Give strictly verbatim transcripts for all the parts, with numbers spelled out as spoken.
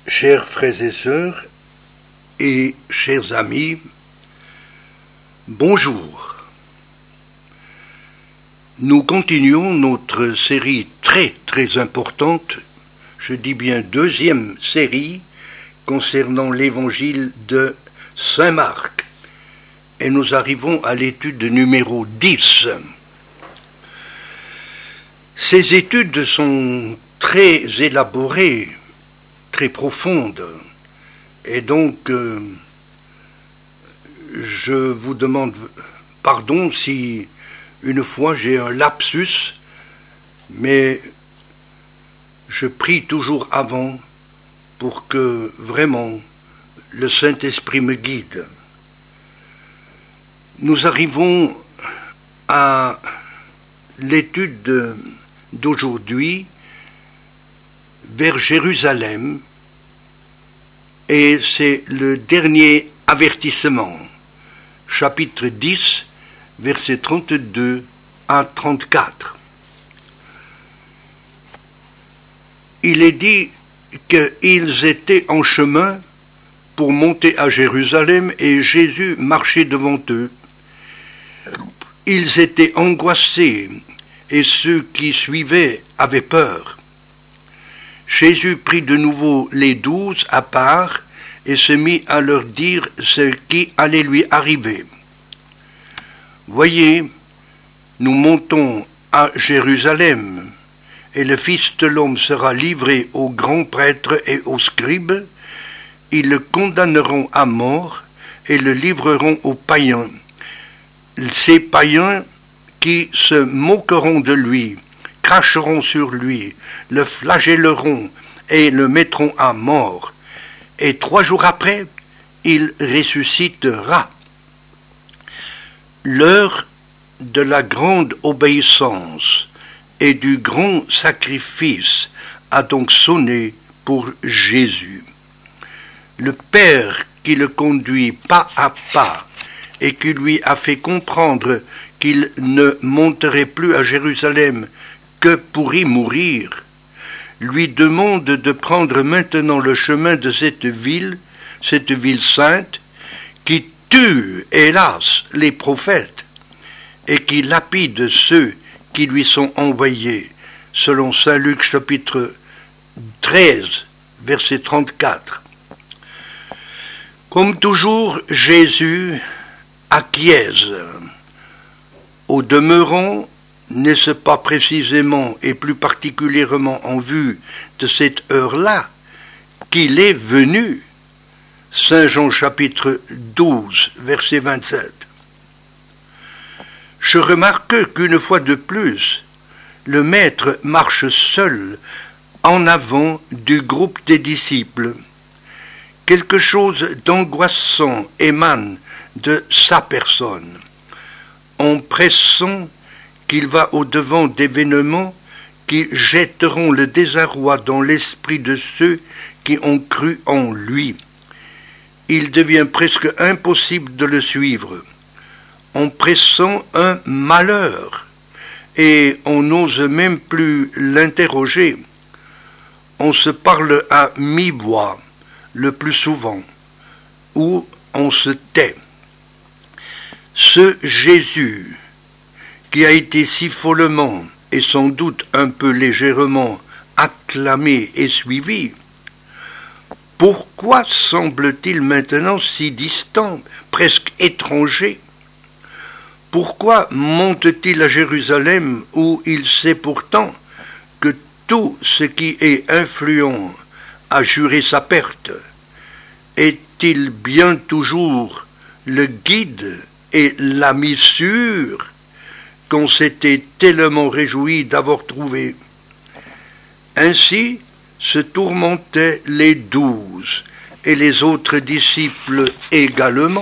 Chers frères et sœurs et chers amis, bonjour. Nous continuons notre série très très importante, je dis bien deuxième série, concernant l'évangile de Saint Marc. Et nous arrivons à l'étude numéro dix. Ces études sont très élaborées, très profonde, et donc euh, je vous demande pardon si une fois j'ai un lapsus, mais je prie toujours avant pour que vraiment le Saint-Esprit me guide. Nous arrivons à l'étude d'aujourd'hui vers Jérusalem, et c'est le dernier avertissement, chapitre dix, versets trente-deux à trente-quatre. Il est dit qu'ils étaient en chemin pour monter à Jérusalem et Jésus marchait devant eux. Ils étaient angoissés et ceux qui suivaient avaient peur. Jésus prit de nouveau les douze à part et se mit à leur dire ce qui allait lui arriver. Voyez, nous montons à Jérusalem, et le Fils de l'homme sera livré aux grands prêtres et aux scribes. Ils le condamneront à mort et le livreront aux païens. Ces païens qui se moqueront de lui, cracheront sur lui, le flagelleront et le mettront à mort. Et trois jours après, il ressuscitera. L'heure de la grande obéissance et du grand sacrifice a donc sonné pour Jésus. Le Père qui le conduit pas à pas et qui lui a fait comprendre qu'il ne monterait plus à Jérusalem que pour y mourir, lui demande de prendre maintenant le chemin de cette ville, cette ville sainte, qui tue, hélas, les prophètes, et qui lapide ceux qui lui sont envoyés, selon saint Luc chapitre treize, verset trente-quatre. Comme toujours, Jésus acquiesce. Au demeurant, n'est-ce pas précisément et plus particulièrement en vue de cette heure-là qu'il est venu? Saint Jean chapitre douze, verset vingt-sept. Je remarque qu'une fois de plus, le Maître marche seul en avant du groupe des disciples. Quelque chose d'angoissant émane de sa personne. En pressant qu'il va au-devant d'événements qui jetteront le désarroi dans l'esprit de ceux qui ont cru en lui. Il devient presque impossible de le suivre. En pressant un malheur, et on n'ose même plus l'interroger. On se parle à mi-voix, le plus souvent, ou on se tait. Ce Jésus, qui a été si follement et sans doute un peu légèrement acclamé et suivi, pourquoi semble-t-il maintenant si distant, presque étranger? Pourquoi monte-t-il à Jérusalem où il sait pourtant que tout ce qui est influent a juré sa perte? Est-il bien toujours le guide et l'ami sûr qu'on s'était tellement réjoui d'avoir trouvé? Ainsi se tourmentaient les douze et les autres disciples également.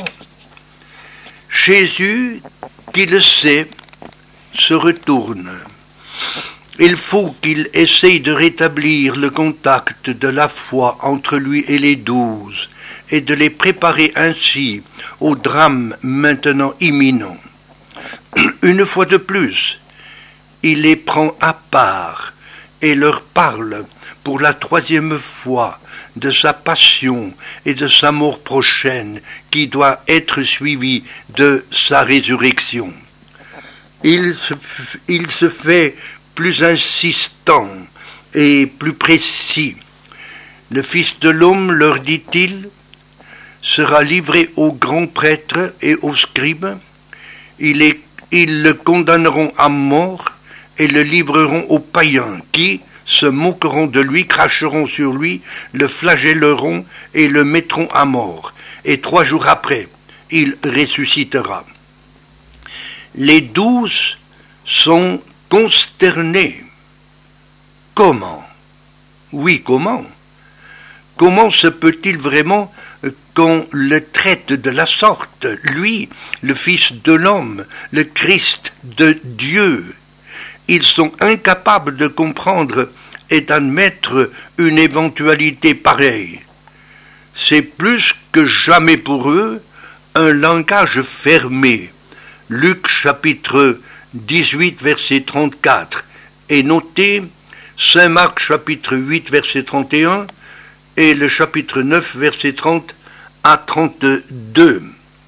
Jésus, qui le sait, se retourne. Il faut qu'il essaye de rétablir le contact de la foi entre lui et les douze et de les préparer ainsi au drame maintenant imminent. Une fois de plus, il les prend à part et leur parle pour la troisième fois de sa passion et de sa mort prochaine qui doit être suivie de sa résurrection. Il se, il se fait plus insistant et plus précis. Le Fils de l'homme, leur dit-il, sera livré aux grands prêtres et aux scribes. Ils, est, ils le condamneront à mort et le livreront aux païens qui se moqueront de lui, cracheront sur lui, le flagelleront et le mettront à mort. Et trois jours après, il ressuscitera. Les douze sont consternés. Comment? Oui, comment? Comment se peut-il vraiment qu'on le traite de la sorte, lui, le Fils de l'homme, le Christ de Dieu? Ils sont incapables de comprendre et d'admettre une éventualité pareille. C'est plus que jamais pour eux un langage fermé. Luc chapitre dix-huit, verset trente-quatre, et notez Saint Marc chapitre huit, verset trente et un, et le chapitre neuf, verset trente à trente-deux.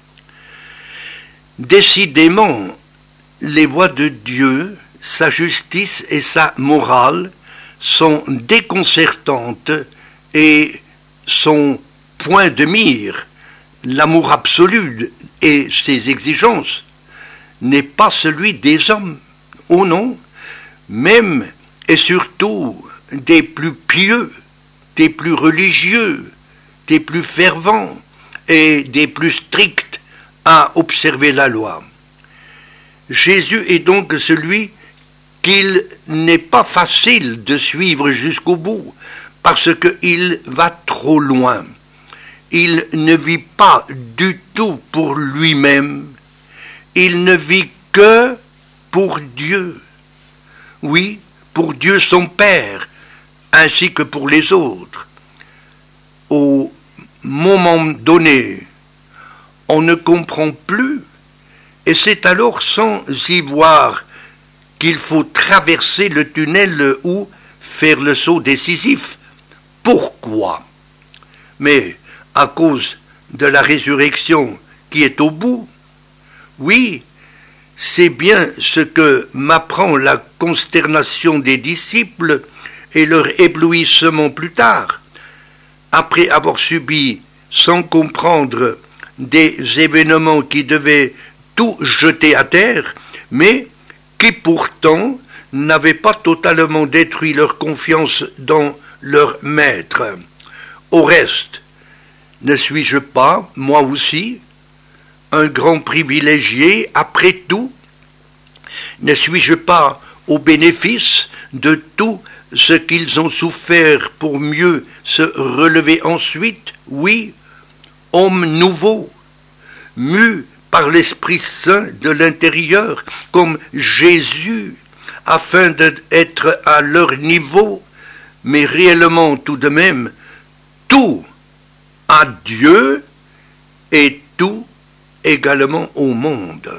Décidément, les voies de Dieu, sa justice et sa morale sont déconcertantes et son point de mire, l'amour absolu et ses exigences, n'est pas celui des hommes. Oh non, même et surtout des plus pieux, des plus religieux, des plus fervents et des plus stricts à observer la loi. Jésus est donc celui qu'il n'est pas facile de suivre jusqu'au bout, parce qu'il va trop loin. Il ne vit pas du tout pour lui-même, il ne vit que pour Dieu. Oui, pour Dieu son Père, ainsi que pour les autres. Au moment donné, on ne comprend plus, et c'est alors sans y voir qu'il faut traverser le tunnel ou faire le saut décisif. Pourquoi? Mais à cause de la résurrection qui est au bout. Oui, c'est bien ce que m'apprend la consternation des disciples et leur éblouissement plus tard, après avoir subi sans comprendre des événements qui devaient tout jeter à terre, mais qui pourtant n'avaient pas totalement détruit leur confiance dans leur maître. Au reste, ne suis-je pas, moi aussi, un grand privilégié après tout? Ne suis-je pas au bénéfice de tout ce qu'ils ont souffert pour mieux se relever ensuite? Oui, homme nouveau, mu par l'Esprit Saint de l'intérieur, comme Jésus, afin d'être à leur niveau, mais réellement tout de même, tout à Dieu et tout également au monde.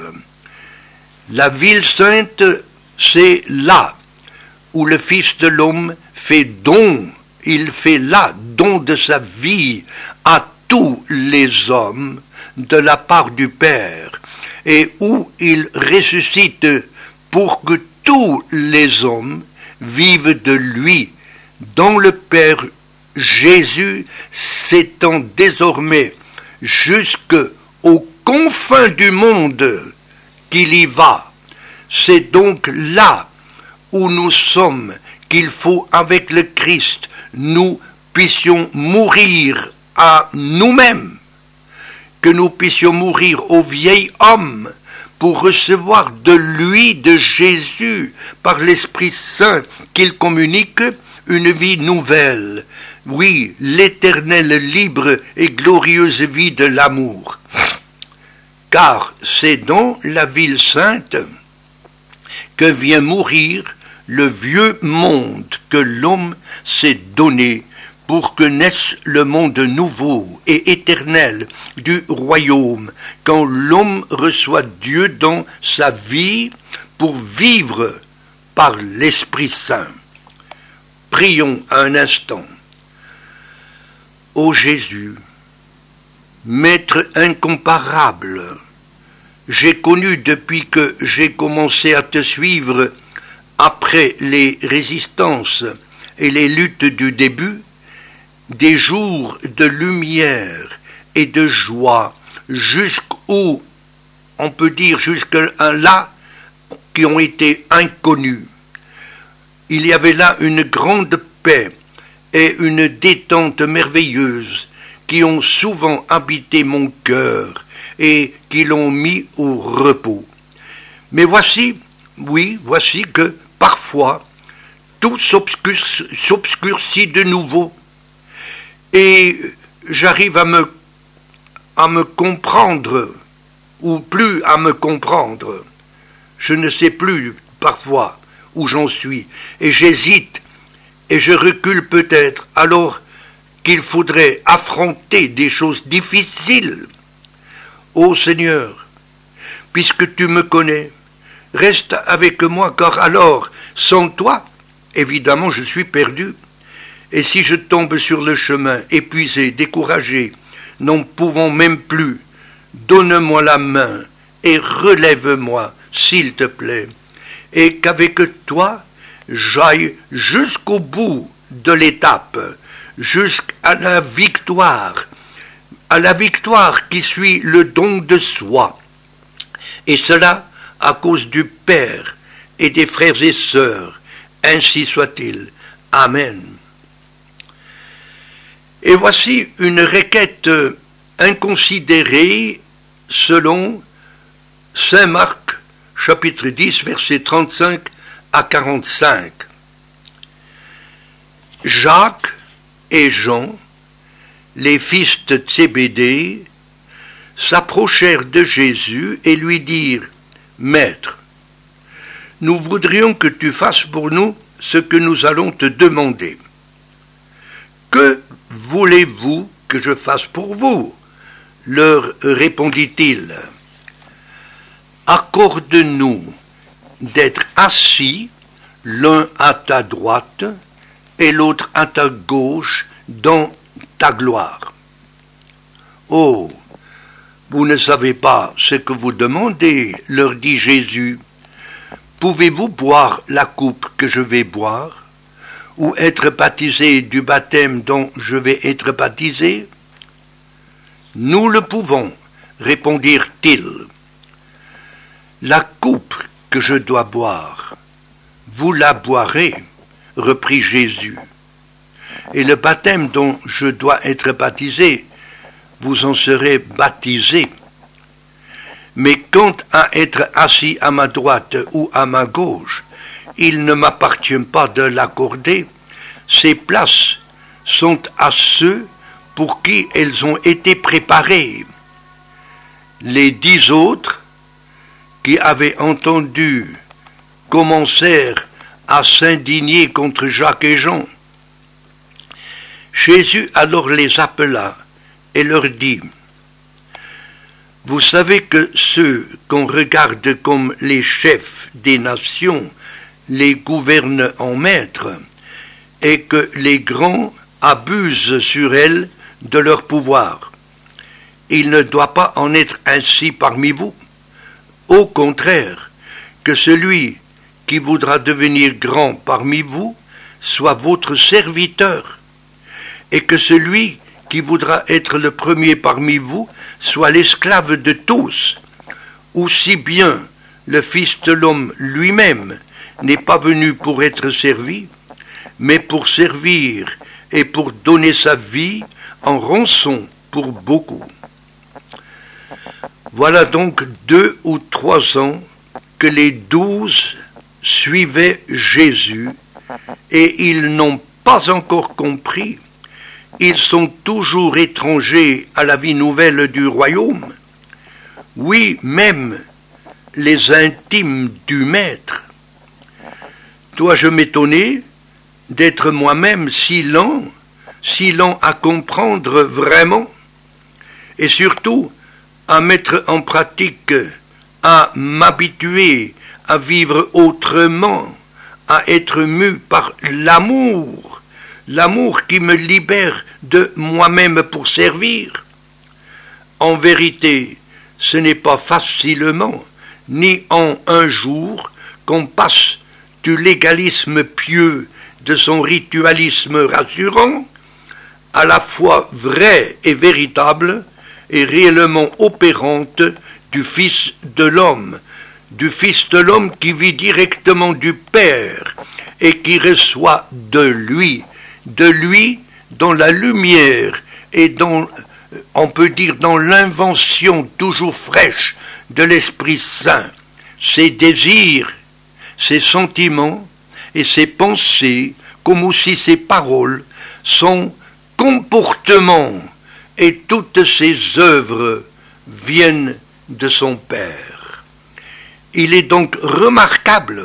La ville sainte, c'est là où le Fils de l'homme fait don, il fait là don de sa vie à tous les hommes de la part du Père, et où il ressuscite pour que tous les hommes vivent de lui, dont le Père Jésus s'étend désormais jusqu'aux confins du monde qu'il y va. C'est donc là où nous sommes qu'il faut, avec le Christ, nous puissions mourir à nous-mêmes, que nous puissions mourir au vieil homme pour recevoir de lui, de Jésus, par l'Esprit Saint qu'il communique, une vie nouvelle. Oui, l'éternelle, libre et glorieuse vie de l'amour. Car c'est dans la ville sainte que vient mourir le vieux monde que l'homme s'est donné pour que naisse le monde nouveau et éternel du royaume, quand l'homme reçoit Dieu dans sa vie pour vivre par l'Esprit Saint. Prions un instant. Ô Jésus, Maître incomparable, j'ai connu depuis que j'ai commencé à te suivre, après les résistances et les luttes du début, des jours de lumière et de joie, jusqu'où, on peut dire jusqu'à là, qui ont été inconnus. Il y avait là une grande paix et une détente merveilleuse qui ont souvent habité mon cœur et qui l'ont mis au repos. Mais voici, oui, voici que parfois tout s'obscurcit de nouveau et j'arrive à me, à me comprendre ou plus à me comprendre. Je ne sais plus parfois où j'en suis et j'hésite et je recule peut-être alors qu'il faudrait affronter des choses difficiles. Ô Seigneur, puisque tu me connais, reste avec moi, car alors, sans toi, évidemment, je suis perdu. Et si je tombe sur le chemin, épuisé, découragé, n'en pouvant même plus, donne-moi la main et relève-moi, s'il te plaît, et qu'avec toi, j'aille jusqu'au bout de l'étape, jusqu'à la victoire, à la victoire qui suit le don de soi. Et cela à cause du Père et des frères et sœurs. Ainsi soit-il. Amen. Et voici une requête inconsidérée selon saint Marc, chapitre dix, versets trente-cinq à quarante-cinq. Jacques et Jean, les fils de Zébédée, s'approchèrent de Jésus et lui dirent « Maître, nous voudrions que tu fasses pour nous ce que nous allons te demander. » « Que voulez-vous que je fasse pour vous ?» leur répondit-il. « Accorde-nous d'être assis l'un à ta droite et l'autre à ta gauche dans ta gloire. » « Oh, vous ne savez pas ce que vous demandez, leur dit Jésus. Pouvez-vous boire la coupe que je vais boire, ou être baptisé du baptême dont je vais être baptisé? Nous le pouvons, répondirent-ils. La coupe que je dois boire, vous la boirez, reprit Jésus. Et le baptême dont je dois être baptisé, vous en serez baptisés. Mais quant à être assis à ma droite ou à ma gauche, il ne m'appartient pas de l'accorder. Ces places sont à ceux pour qui elles ont été préparées. Les dix autres, qui avaient entendu, commencèrent à s'indigner contre Jacques et Jean. Jésus alors les appela et leur dit « Vous savez que ceux qu'on regarde comme les chefs des nations les gouvernent en maîtres, et que les grands abusent sur elles de leur pouvoir. Il ne doit pas en être ainsi parmi vous. Au contraire, que celui qui voudra devenir grand parmi vous soit votre serviteur, et que celui qui voudra être le premier parmi vous soit l'esclave de tous, aussi bien le Fils de l'homme lui-même n'est pas venu pour être servi, mais pour servir et pour donner sa vie en rançon pour beaucoup. » Voilà donc deux ou trois ans que les douze suivaient Jésus et ils n'ont pas encore compris. Ils sont toujours étrangers à la vie nouvelle du royaume. Oui, même les intimes du Maître. Dois-je m'étonner d'être moi-même si lent, si lent à comprendre vraiment, et surtout à mettre en pratique, à m'habituer à vivre autrement, à être mu par l'amour, l'amour qui me libère de moi-même pour servir. En vérité, ce n'est pas facilement, ni en un jour, qu'on passe du légalisme pieux de son ritualisme rassurant, à la fois vraie et véritable, et réellement opérante du Fils de l'homme, du Fils de l'homme qui vit directement du Père et qui reçoit de lui, de lui dans la lumière et dans, on peut dire, dans l'invention toujours fraîche de l'Esprit Saint, ses désirs, ses sentiments et ses pensées, comme aussi ses paroles, son comportement et toutes ses œuvres viennent de son Père. Il est donc remarquable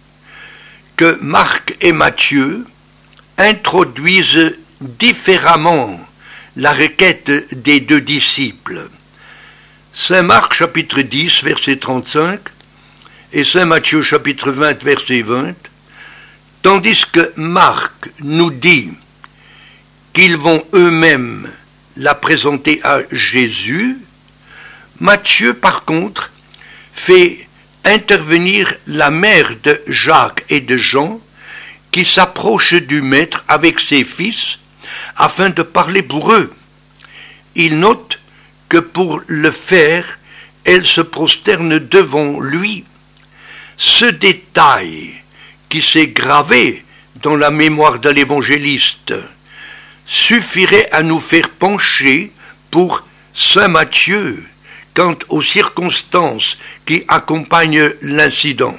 que Marc et Matthieu introduisent différemment la requête des deux disciples. Saint Marc chapitre dix, verset trente-cinq, et Saint Matthieu chapitre vingt, verset vingt, tandis que Marc nous dit qu'ils vont eux-mêmes la présenter à Jésus, Matthieu, par contre, fait intervenir la mère de Jacques et de Jean, qui s'approche du Maître avec ses fils, afin de parler pour eux. Il note que pour le faire, elle se prosterne devant lui. Ce détail qui s'est gravé dans la mémoire de l'évangéliste suffirait à nous faire pencher pour Saint Matthieu quant aux circonstances qui accompagnent l'incident.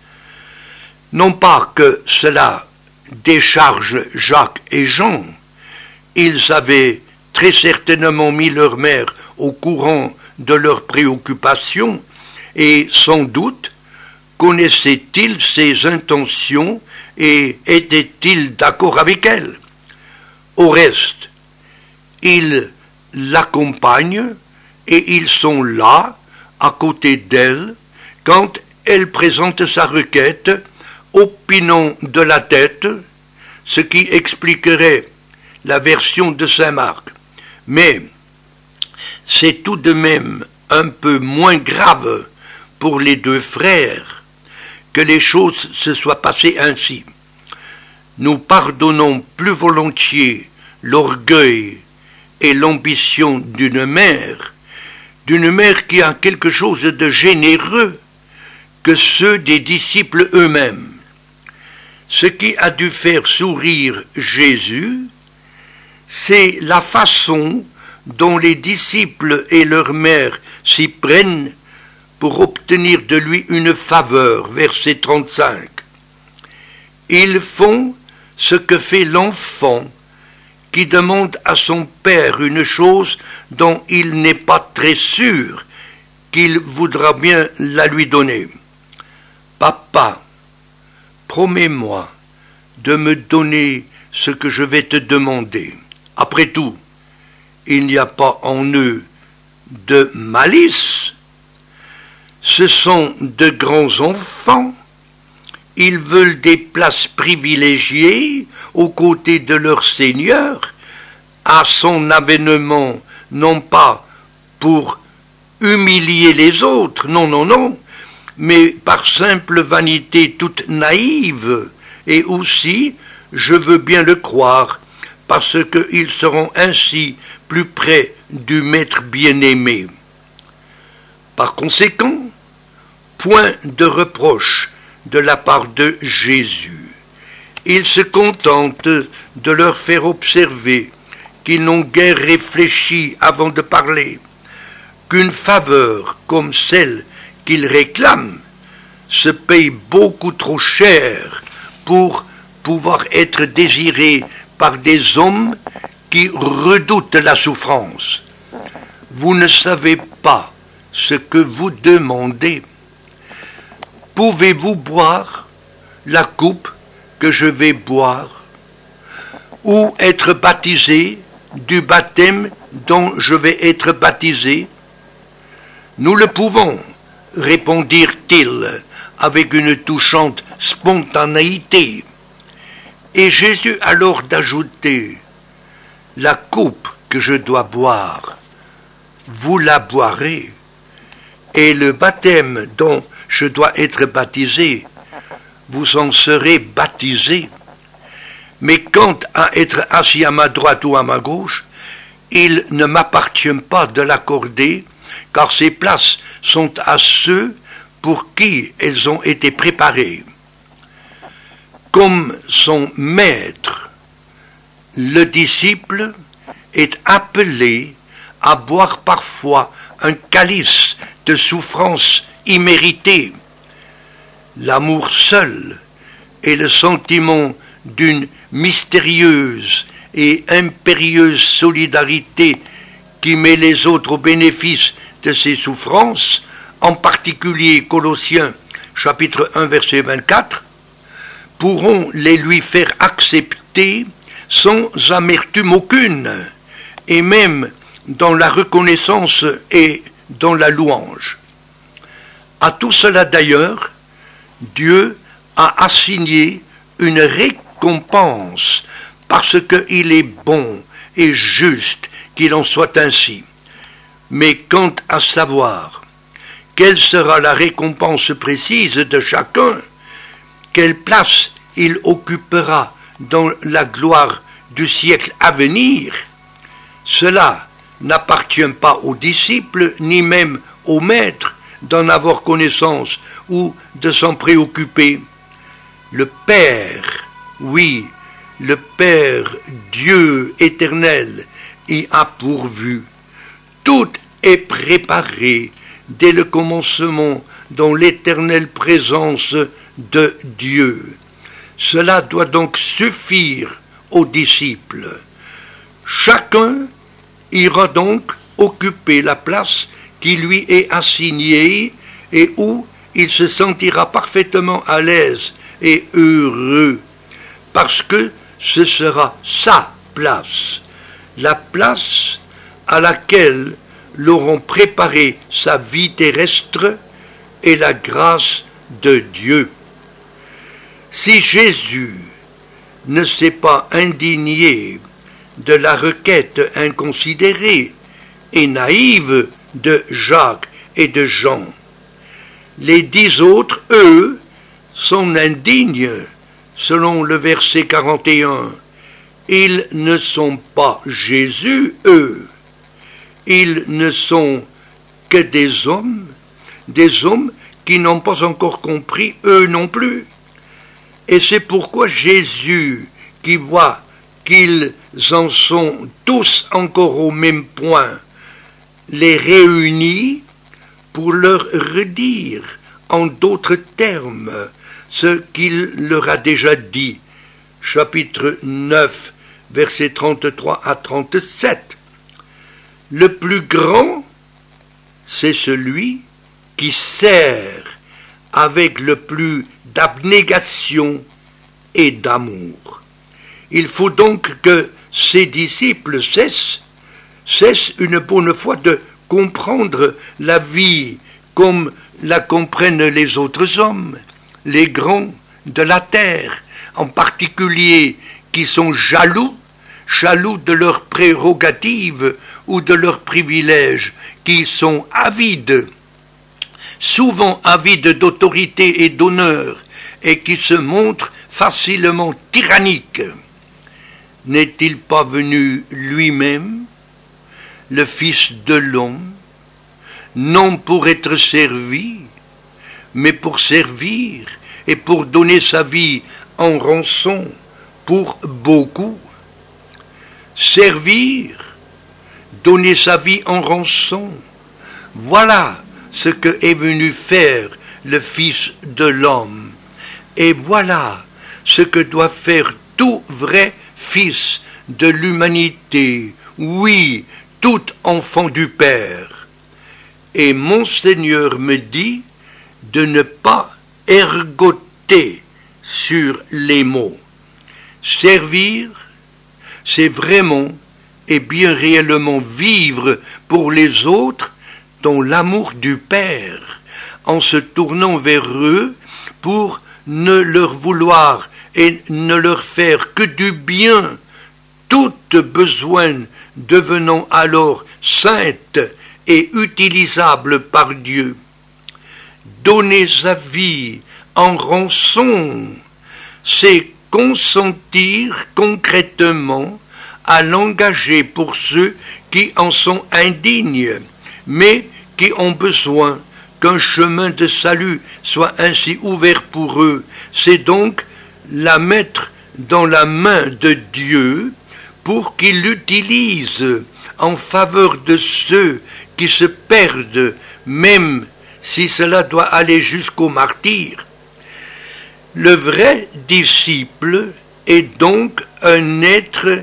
Non pas que cela décharge Jacques et Jean, ils avaient très certainement mis leur mère au courant de leurs préoccupations et sans doute connaissaient-ils ses intentions et étaient-ils d'accord avec elle. Au reste, ils l'accompagnent et ils sont là, à côté d'elle, quand elle présente sa requête, opinant de la tête, ce qui expliquerait la version de saint Marc. Mais c'est tout de même un peu moins grave pour les deux frères que les choses se soient passées ainsi. Nous pardonnons plus volontiers l'orgueil et l'ambition d'une mère, d'une mère qui a quelque chose de généreux que ceux des disciples eux-mêmes. Ce qui a dû faire sourire Jésus, c'est la façon dont les disciples et leur mère s'y prennent pour obtenir de lui une faveur, verset trente-cinq. Ils font ce que fait l'enfant qui demande à son père une chose dont il n'est pas très sûr qu'il voudra bien la lui donner. Papa, promets-moi de me donner ce que je vais te demander. Après tout, il n'y a pas en eux de malice. Ce sont de grands enfants. Ils veulent des places privilégiées aux côtés de leur Seigneur, à son avènement, non pas pour humilier les autres, non, non, non, mais par simple vanité toute naïve, et aussi, je veux bien le croire, parce qu'ils seront ainsi plus près du Maître bien-aimé. Par conséquent, point de reproche de la part de Jésus. Il se contente de leur faire observer qu'ils n'ont guère réfléchi avant de parler, qu'une faveur comme celle qu'ils réclament se paye beaucoup trop cher pour pouvoir être désirée par des hommes qui redoutent la souffrance. Vous ne savez pas ce que vous demandez. Pouvez-vous boire la coupe que je vais boire, ou être baptisé du baptême dont je vais être baptisé? Nous le pouvons, répondirent-ils avec une touchante spontanéité. Et Jésus alors d'ajouter, « La coupe que je dois boire, vous la boirez, et le baptême dont je dois être baptisé, vous en serez baptisés. Mais quant à être assis à ma droite ou à ma gauche, il ne m'appartient pas de l'accorder, car ces places sont à ceux pour qui elles ont été préparées. » Comme son maître, le disciple est appelé à boire parfois un calice de souffrance imméritée. L'amour seul et le sentiment d'une mystérieuse et impérieuse solidarité qui met les autres au bénéfice de ses souffrances, en particulier Colossiens chapitre un verset vingt-quatre, pourront les lui faire accepter sans amertume aucune, et même dans la reconnaissance et dans la louange. À tout cela d'ailleurs, Dieu a assigné une récompense parce qu'il est bon et juste qu'il en soit ainsi. Mais quant à savoir quelle sera la récompense précise de chacun, quelle place il occupera dans la gloire du siècle à venir, cela n'appartient pas aux disciples, ni même aux maîtres, d'en avoir connaissance ou de s'en préoccuper. Le Père, oui, le Père, Dieu éternel, y a pourvu. Tout est préparé dès le commencement dans l'éternelle présence de Dieu. Cela doit donc suffire aux disciples. Chacun ira donc occuper la place qui lui est assignée et où il se sentira parfaitement à l'aise et heureux, parce que ce sera sa place, la place à laquelle l'auront préparé sa vie terrestre et la grâce de Dieu. Si Jésus ne s'est pas indigné de la requête inconsidérée et naïve de Jacques et de Jean, les dix autres, eux, sont indignes, selon le verset quarante et un. Ils ne sont pas Jésus, eux. Ils ne sont que des hommes, des hommes qui n'ont pas encore compris, eux non plus. Et c'est pourquoi Jésus, qui voit qu'ils en sont tous encore au même point, les réunit pour leur redire en d'autres termes ce qu'il leur a déjà dit. Chapitre neuf, versets trente-trois à trente-sept. Le plus grand, c'est celui qui sert avec le plus d'abnégation et d'amour. Il faut donc que ses disciples cessent, cessent une bonne fois de comprendre la vie comme la comprennent les autres hommes, les grands de la terre, en particulier qui sont jaloux, jaloux de leurs prérogatives ou de leurs privilèges, qui sont avides, souvent avides d'autorité et d'honneur, et qui se montrent facilement tyranniques. N'est-il pas venu lui-même, le Fils de l'homme, non pour être servi, mais pour servir et pour donner sa vie en rançon pour beaucoup. Servir, donner sa vie en rançon, voilà ce que est venu faire le Fils de l'homme. Et voilà ce que doit faire tout vrai Fils de l'humanité, oui, tout enfant du Père. Et mon Seigneur me dit de ne pas ergoter sur les mots. Servir, c'est vraiment et bien réellement vivre pour les autres dans l'amour du Père, en se tournant vers eux pour ne leur vouloir et ne leur faire que du bien, toute besogne devenant alors sainte et utilisable par Dieu. Donner sa vie en rançon, c'est consentir concrètement à l'engager pour ceux qui en sont indignes, mais qui ont besoin qu'un chemin de salut soit ainsi ouvert pour eux. C'est donc la mettre dans la main de Dieu pour qu'il l'utilise en faveur de ceux qui se perdent, même si cela doit aller jusqu'au martyre. Le vrai disciple est donc un être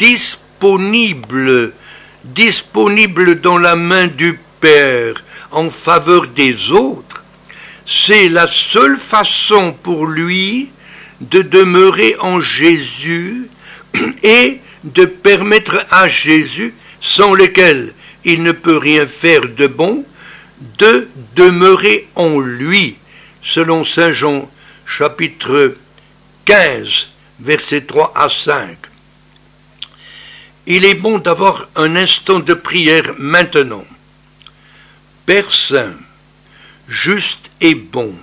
disponible, disponible dans la main du Père en faveur des autres. C'est la seule façon pour lui de demeurer en Jésus et de permettre à Jésus, sans lequel il ne peut rien faire de bon, de demeurer en lui, selon saint Jean chapitre quinze, versets trois à cinq. Il est bon d'avoir un instant de prière maintenant. Père Saint, juste et bon,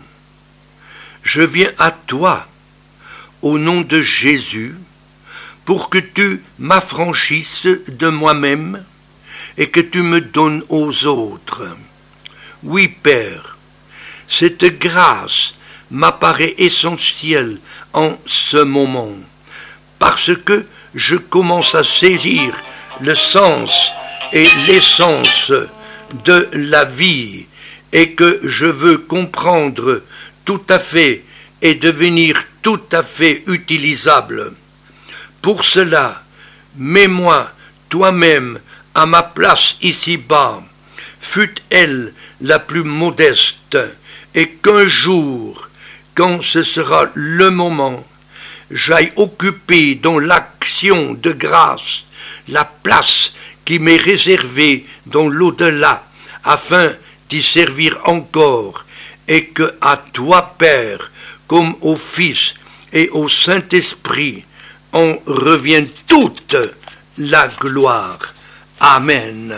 je viens à toi, au nom de Jésus, pour que tu m'affranchisses de moi-même et que tu me donnes aux autres. Oui, Père, cette grâce m'apparaît essentielle en ce moment, parce que je commence à saisir le sens et l'essence de la vie et que je veux comprendre tout à fait et devenir tout à fait utilisable. Pour cela, mets-moi toi-même à ma place ici-bas, fût-elle la plus modeste, et qu'un jour, quand ce sera le moment, j'aille occuper dans l'action de grâce la place qui m'est réservée dans l'au-delà, afin d'y servir encore, et que à toi, Père, comme au Fils et au Saint-Esprit, en revienne toute la gloire. Amen.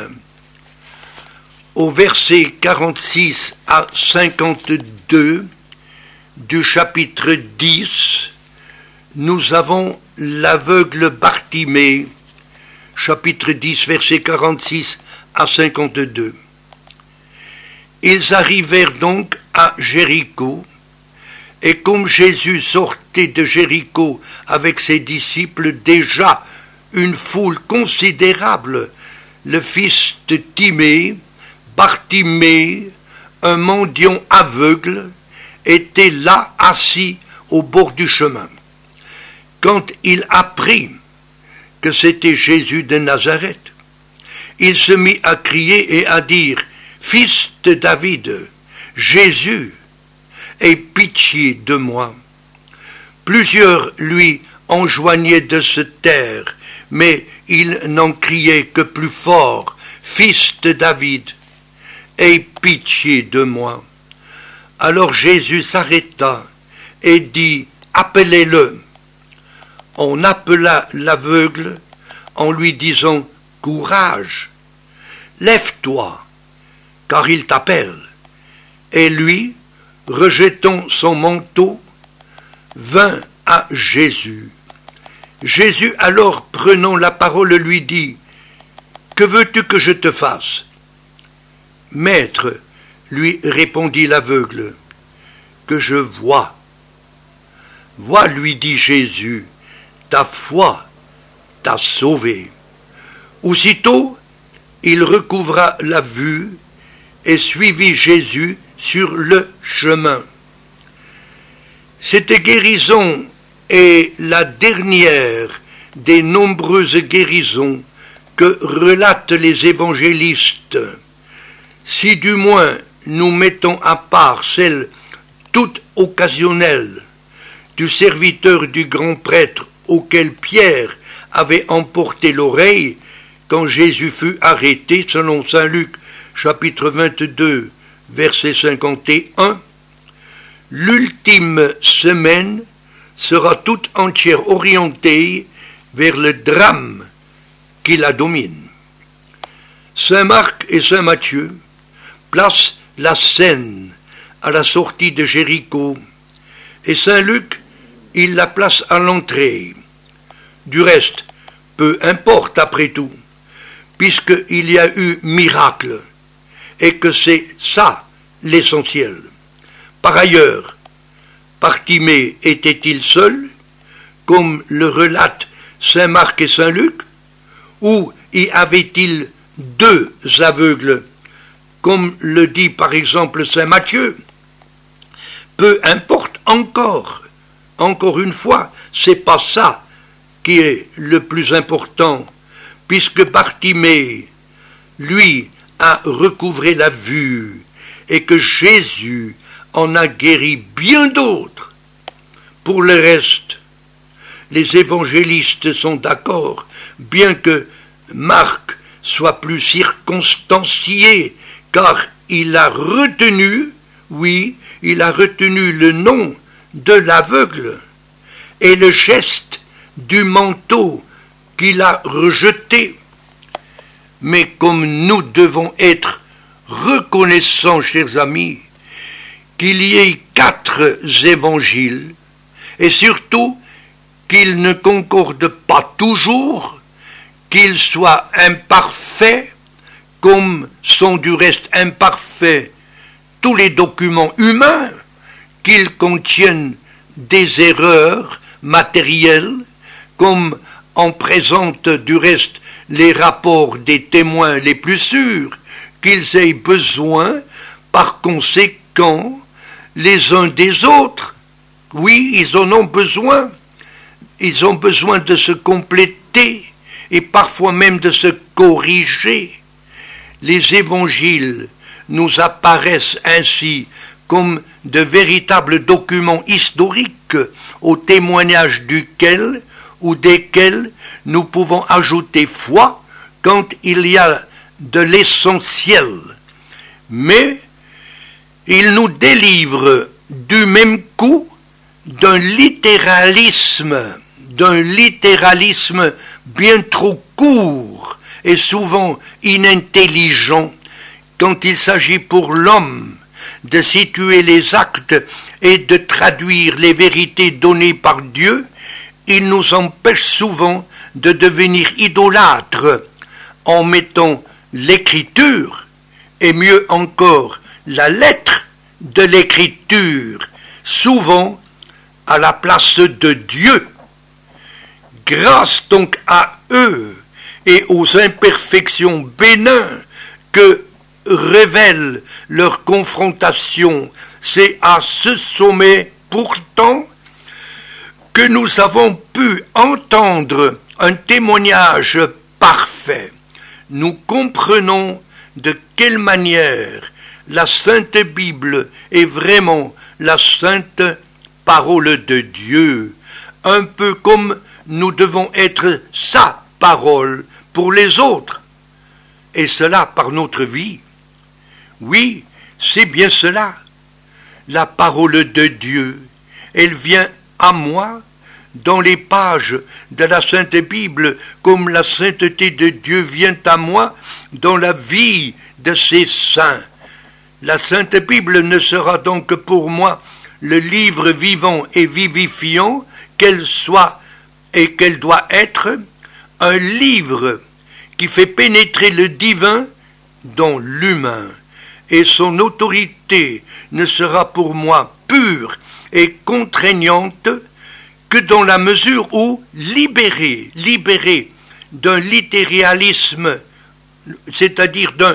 Au verset quarante-six à cinquante-deux du chapitre dix, nous avons l'aveugle Bartimée, chapitre dix, verset quarante-six à cinquante-deux. Ils arrivèrent donc à Jéricho, et comme Jésus sortait de Jéricho avec ses disciples, déjà une foule considérable, le fils de Timée, Bartimée, un mendiant aveugle, était là assis au bord du chemin. Quand il apprit que c'était Jésus de Nazareth, il se mit à crier et à dire « Fils de David, Jésus, aie pitié de moi ». Plusieurs lui enjoignaient de se taire, mais il n'en criait que plus fort « Fils de David, aie pitié de moi ». Alors Jésus s'arrêta et dit « Appelez-le ». On appela l'aveugle en lui disant « Courage, lève-toi, car il t'appelle ». Et lui, rejetant son manteau, vint à Jésus. Jésus alors, prenant la parole, lui dit « Que veux-tu que je te fasse ?» « Maître, lui répondit l'aveugle, « que je vois. » « Vois, lui dit Jésus, ta foi t'a sauvé. » Aussitôt, il recouvra la vue et suivit Jésus sur le chemin. Cette guérison est la dernière des nombreuses guérisons que relatent les évangélistes. Si du moins nous mettons à part celle toute occasionnelle du serviteur du grand prêtre auquel Pierre avait emporté l'oreille quand Jésus fut arrêté, selon saint Luc, chapitre vingt-deux, verset cinquante et un, l'ultime semaine sera toute entière orientée vers le drame qui la domine. Saint Marc et Saint Matthieu placent la scène à la sortie de Jéricho, et Saint Luc, il la place à l'entrée. Du reste, peu importe après tout, puisqu'il y a eu miracle, et que c'est ça l'essentiel. Par ailleurs, Bartimée était-il seul, comme le relatent Saint Marc et Saint Luc, ou y avait-il deux aveugles, comme le dit par exemple Saint Matthieu? Peu importe encore, encore une fois, c'est pas ça qui est le plus important, puisque Bartimée, lui, a recouvré la vue, et que Jésus en a guéri bien d'autres. Pour le reste, les évangélistes sont d'accord, bien que Marc soit plus circonstancié, car il a retenu, oui, il a retenu le nom de l'aveugle et le geste du manteau qu'il a rejeté. Mais comme nous devons être reconnaissants, chers amis, qu'il y ait quatre évangiles, et surtout qu'ils ne concordent pas toujours, qu'ils soient imparfaits, comme sont du reste imparfaits tous les documents humains, qu'ils contiennent des erreurs matérielles, comme en présente du reste les rapports des témoins les plus sûrs, qu'ils aient besoin, par conséquent, les uns des autres. Oui, ils en ont besoin. Ils ont besoin de se compléter et parfois même de se corriger. Les évangiles nous apparaissent ainsi comme de véritables documents historiques au témoignage duquel ou desquels nous pouvons ajouter foi quand il y a de l'essentiel. Mais ils nous délivrent du même coup d'un littéralisme, d'un littéralisme bien trop court et souvent inintelligent quand il s'agit pour l'homme de situer les actes et de traduire les vérités données par Dieu. Il nous empêche souvent de devenir idolâtres en mettant l'écriture, et mieux encore la lettre de l'écriture, souvent à la place de Dieu. Grâce donc à eux et aux imperfections bénins que révèle leur confrontation, c'est à ce sommet pourtant que nous avons pu entendre un témoignage parfait. Nous comprenons de quelle manière la Sainte Bible est vraiment la sainte parole de Dieu, un peu comme nous devons être sa parole pour les autres, et cela par notre vie. Oui, c'est bien cela. La parole de Dieu, elle vient à moi dans les pages de la Sainte Bible, comme la sainteté de Dieu vient à moi dans la vie de ses saints. La Sainte Bible ne sera donc pour moi le livre vivant et vivifiant qu'elle soit et qu'elle doit être, un livre qui fait pénétrer le divin dans l'humain. Et son autorité ne sera pour moi pure et contraignante que dans la mesure où, libéré, libéré d'un littéralisme, c'est-à-dire d'un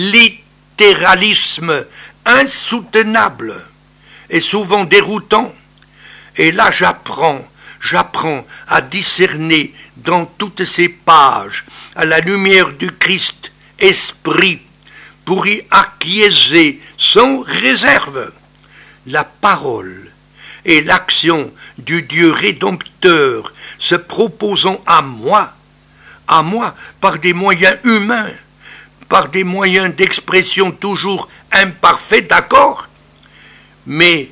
littéralisme insoutenable et souvent déroutant, et là j'apprends, j'apprends à discerner dans toutes ces pages, à la lumière du Christ, esprit, pour y acquiescer sans réserve la parole et l'action du Dieu rédempteur se proposant à moi, à moi par des moyens humains, par des moyens d'expression toujours imparfaits, d'accord, mais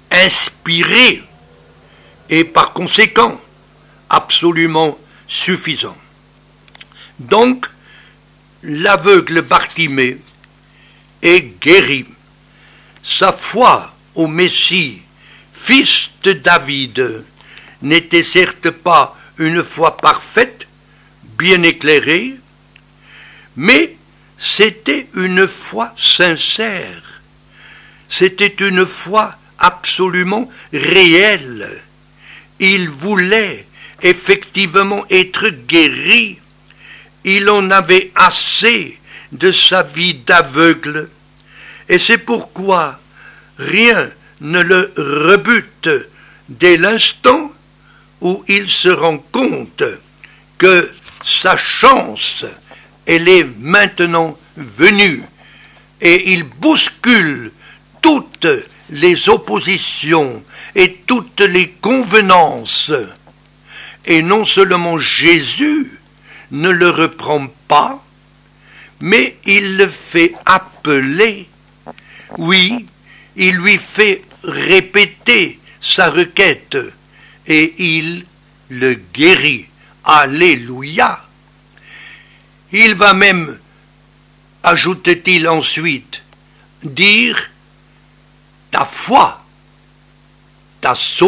inspiré et par conséquent absolument suffisant. Donc, l'aveugle Bartimée est guéri. Sa foi au Messie, fils de David, n'était certes pas une foi parfaite, bien éclairée, mais c'était une foi sincère. C'était une foi absolument réelle. Il voulait effectivement être guéri. Il en avait assez de sa vie d'aveugle. Et c'est pourquoi rien ne le rebute dès l'instant où il se rend compte que sa chance, elle est maintenant venue. Et il bouscule toutes les oppositions et toutes les convenances. Et non seulement Jésus ne le reprend pas, mais il le fait appeler. Oui, il lui fait répéter sa requête et il le guérit. Alléluia! Il va même, ajoute-t-il ensuite, dire « Ta foi t'a sauvé ».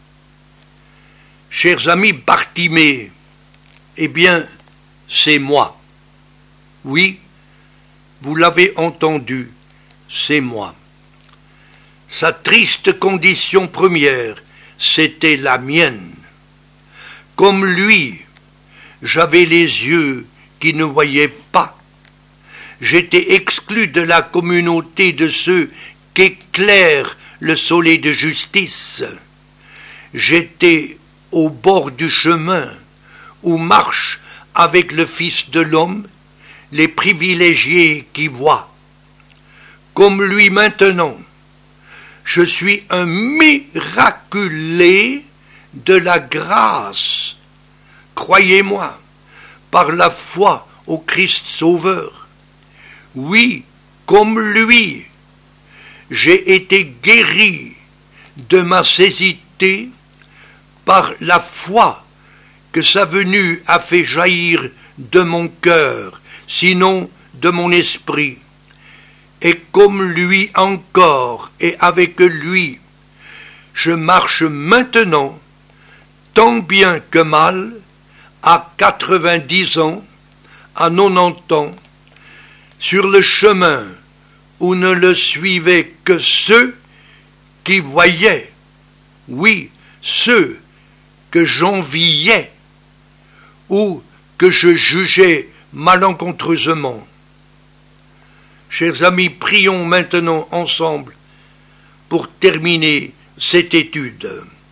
Chers amis, Bartimée, eh bien, c'est moi. Oui, vous l'avez entendu, c'est moi. Sa triste condition première, c'était la mienne. Comme lui, j'avais les yeux qui ne voyaient pas. J'étais exclu de la communauté de ceux qu'éclaire le soleil de justice. J'étais au bord du chemin où marchent avec le Fils de l'homme les privilégiés qui voient. Comme lui maintenant, je suis un miraculé de la grâce. Croyez-moi, par la foi au Christ Sauveur. Oui, comme lui, j'ai été guéri de ma cécité par la foi que sa venue a fait jaillir de mon cœur, sinon de mon esprit. Et comme lui encore, et avec lui, je marche maintenant, tant bien que mal, à quatre-vingt-dix ans, à quatre-vingt-dix ans, sur le chemin où ne le suivaient que ceux qui voyaient, oui, ceux que j'enviais ou que je jugeais malencontreusement. Chers amis, prions maintenant ensemble pour terminer cette étude.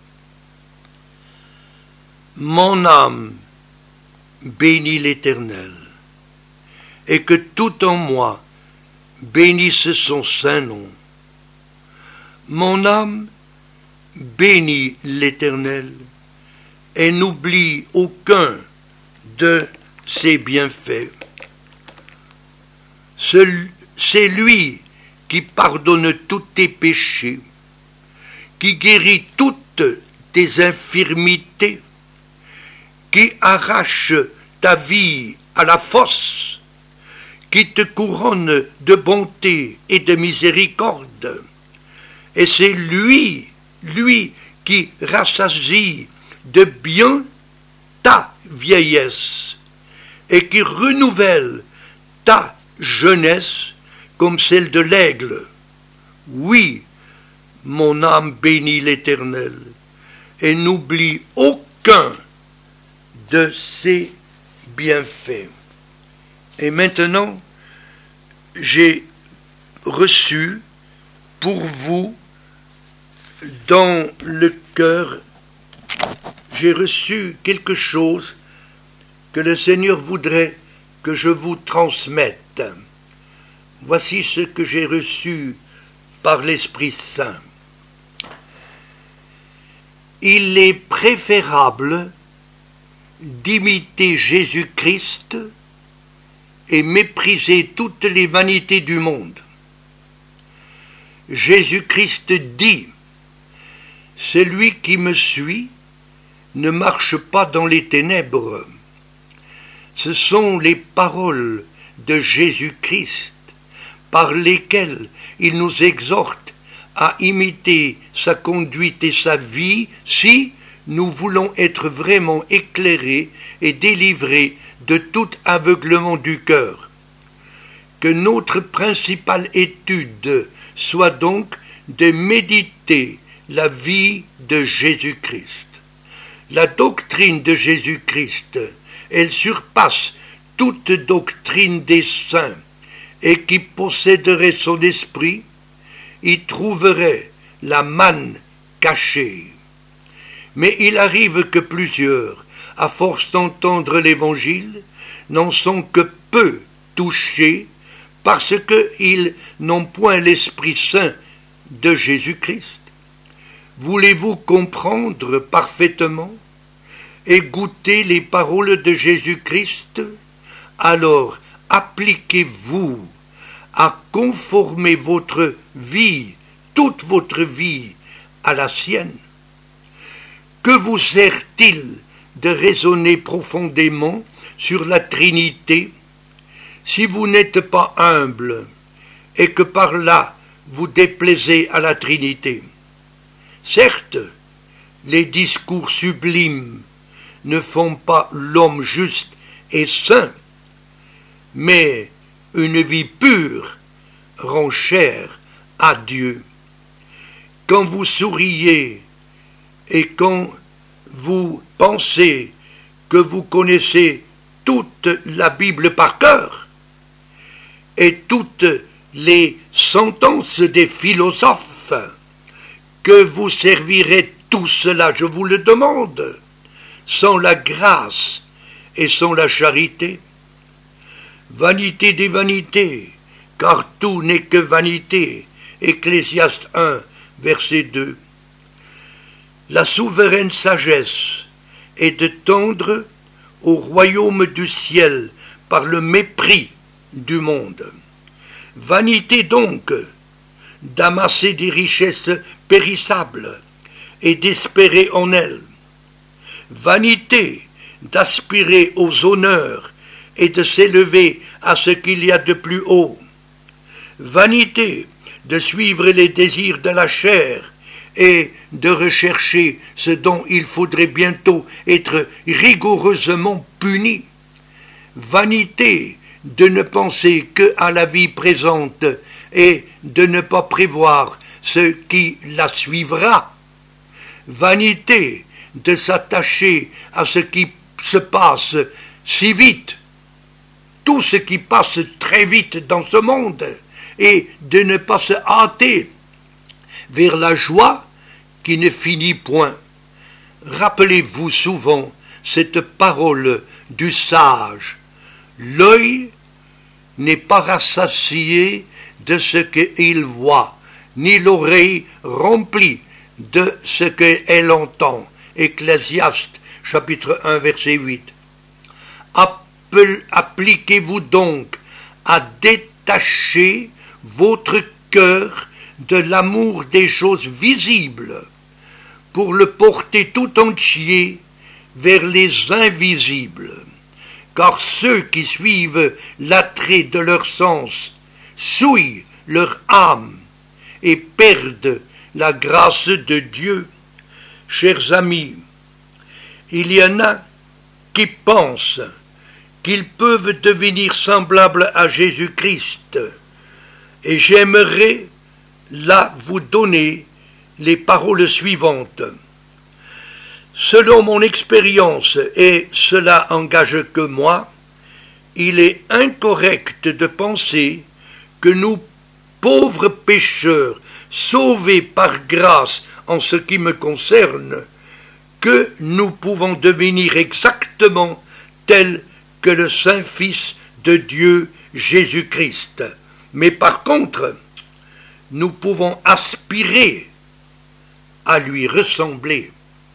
Mon âme bénit l'Éternel, et que tout en moi bénisse son saint nom. Mon âme bénit l'Éternel, et n'oublie aucun de ses bienfaits. C'est lui qui pardonne tous tes péchés, qui guérit toutes tes infirmités, qui arrache ta vie à la fosse, qui te couronne de bonté et de miséricorde. Et c'est lui, lui qui rassasie de bien ta vieillesse et qui renouvelle ta jeunesse comme celle de l'aigle. Oui, mon âme bénit l'Éternel et n'oublie aucun de ses bienfaits. Et maintenant, j'ai reçu pour vous, dans le cœur, j'ai reçu quelque chose que le Seigneur voudrait que je vous transmette. Voici ce que j'ai reçu par l'Esprit Saint. Il est préférable d'imiter Jésus-Christ et mépriser toutes les vanités du monde. Jésus-Christ dit Celui qui me suit ne marche pas dans les ténèbres. Ce sont les paroles de Jésus-Christ par lesquelles il nous exhorte à imiter sa conduite et sa vie si nous voulons être vraiment éclairés et délivrés de tout aveuglement du cœur. Que notre principale étude soit donc de méditer la vie de Jésus-Christ. La doctrine de Jésus-Christ, elle surpasse toute doctrine des saints, et qui posséderait son esprit, y trouverait la manne cachée. Mais il arrive que plusieurs, à force d'entendre l'Évangile, n'en sont que peu touchés parce qu'ils n'ont point l'Esprit Saint de Jésus-Christ. Voulez-vous comprendre parfaitement et goûter les paroles de Jésus-Christ? Alors appliquez-vous à conformer votre vie, toute votre vie, à la sienne. Que vous sert-il de raisonner profondément sur la Trinité si vous n'êtes pas humble et que par là vous déplaisez à la Trinité? Certes, les discours sublimes ne font pas l'homme juste et saint, mais une vie pure rend chère à Dieu. Quand vous souriez et quand vous pensez que vous connaissez toute la Bible par cœur et toutes les sentences des philosophes, que vous servirez tout cela, je vous le demande, sans la grâce et sans la charité? Vanité des vanités, car tout n'est que vanité. Ecclésiaste un, verset deux. La souveraine sagesse est de tendre au royaume du ciel par le mépris du monde. Vanité donc d'amasser des richesses périssables et d'espérer en elles. Vanité d'aspirer aux honneurs et de s'élever à ce qu'il y a de plus haut. Vanité de suivre les désirs de la chair et de rechercher ce dont il faudrait bientôt être rigoureusement puni. Vanité de ne penser que à la vie présente et de ne pas prévoir ce qui la suivra. Vanité de s'attacher à ce qui se passe si vite, tout ce qui passe très vite dans ce monde, et de ne pas se hâter vers la joie qui ne finit point. Rappelez-vous souvent cette parole du sage: l'œil n'est pas rassasié de ce qu'il voit, ni l'oreille remplie de ce qu'elle entend. Ecclésiaste, chapitre un, verset huit. Appliquez-vous donc à détacher votre cœur de l'amour des choses visibles pour le porter tout entier vers les invisibles, car ceux qui suivent l'attrait de leur sens souillent leur âme et perdent la grâce de Dieu. Chers amis, il y en a qui pensent qu'ils peuvent devenir semblables à Jésus-Christ, et j'aimerais là vous donner les paroles suivantes. Selon mon expérience, et cela engage que moi, il est incorrect de penser que nous, pauvres pécheurs, sauvés par grâce en ce qui me concerne, que nous pouvons devenir exactement tels que le Saint-Fils de Dieu Jésus-Christ. Mais par contre, nous pouvons aspirer à lui ressembler.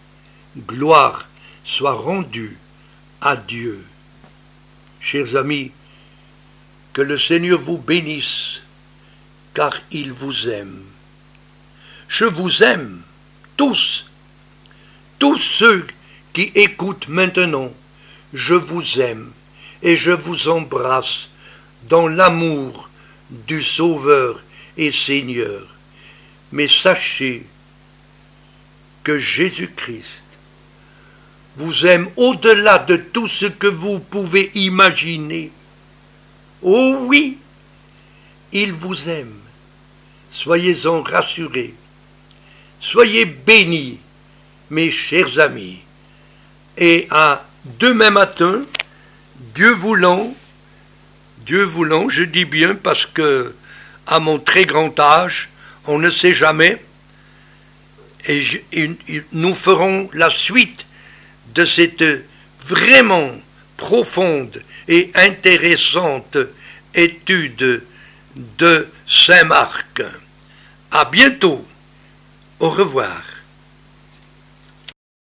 Gloire soit rendue à Dieu. Chers amis, que le Seigneur vous bénisse, car il vous aime. Je vous aime, tous, tous ceux qui écoutent maintenant, je vous aime et je vous embrasse dans l'amour du Sauveur et Seigneur. Mais sachez que Jésus-Christ vous aime au-delà de tout ce que vous pouvez imaginer. Oh oui, il vous aime. Soyez-en rassurés. Soyez bénis, mes chers amis. Et à demain matin, Dieu voulant, Dieu voulant, je dis bien parce que à mon très grand âge, on ne sait jamais, et, je, et nous ferons la suite de cette vraiment profonde et intéressante étude de Saint Marc. À bientôt. Au revoir.